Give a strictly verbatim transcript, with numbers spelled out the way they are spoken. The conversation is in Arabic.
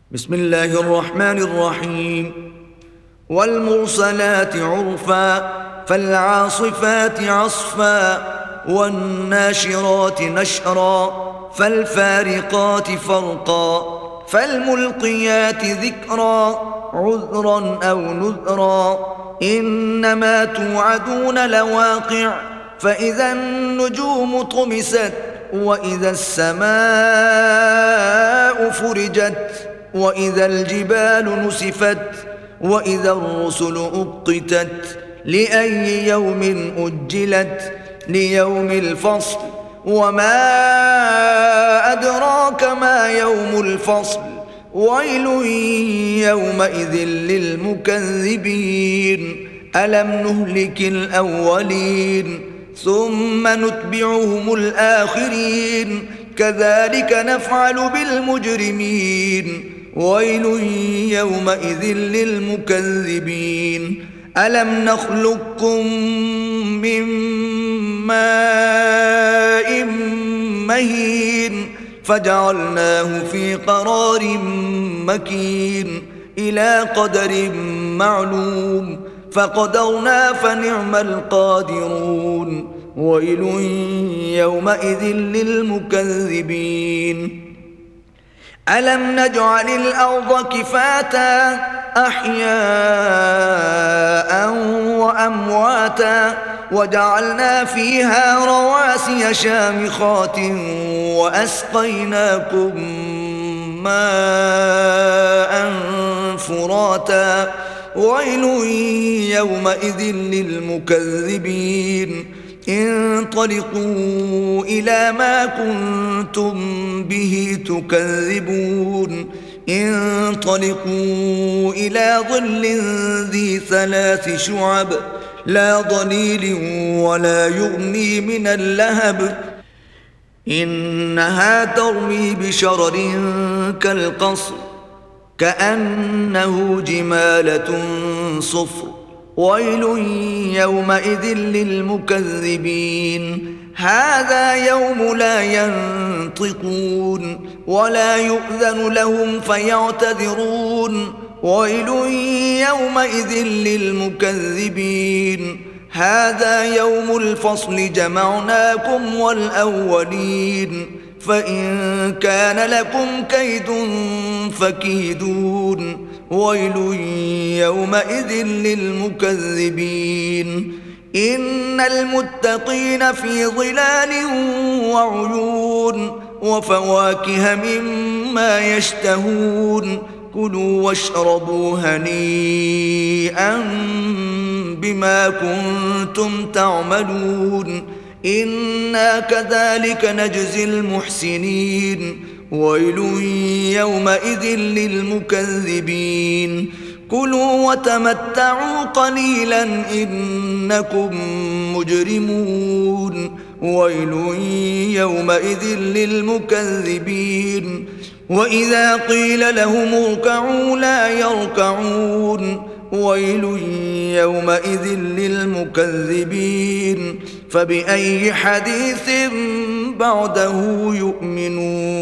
بسم الله الرحمن الرحيم. والمرسلات عرفا فالعاصفات عصفا والناشرات نشرا فالفارقات فرقا فالملقيات ذكرا عذرا أو نذرا إنما توعدون لواقع فإذا النجوم طمست وإذا السماء فرجت وإذا الجبال نسفت وإذا الرسل أقتت لأي يوم أجلت ليوم الفصل وما أدراك ما يوم الفصل ويل يومئذ للمكذبين ألم نهلك الأولين ثم نتبعهم الآخرين كذلك نفعل بالمجرمين ويل يومئذ للمكذبين ألم نخلقكم من ماء مهين فجعلناه في قرار مكين إلى قدر معلوم فقدرنا فنعم القادرون ويل يومئذ للمكذبين ألم نجعل الأرض كفاتا أحياء وأمواتا وجعلنا فيها رواسي شامخات وأسقيناكم ماء فراتا ويل يومئذ للمكذبين انطلقوا إلى ما كنتم به تكذبون انطلقوا إلى ظل ذي ثلاث شعب لا ظليل ولا يغني من اللهب إنها ترمي بشرر كالقصر كأنه جمالة صفر ويل يومئذ للمكذبين هذا يوم لا ينطقون ولا يؤذن لهم فيعتذرون ويل يومئذ للمكذبين هذا يوم الفصل جمعناكم والأولين فإن كان لكم كيد فكيدون ويل يومئذ للمكذبين إن المتقين في ظلال وعيون وفواكه مما يشتهون كلوا واشربوا هنيئا بما كنتم تعملون إنا كذلك نجزي المحسنين ويل يومئذ للمكذبين كلوا وتمتعوا قليلا إنكم مجرمون ويل يومئذ للمكذبين وإذا قيل لهم اركعوا لا يركعون ويل يومئذ للمكذبين فبأي حديث بعده يؤمنون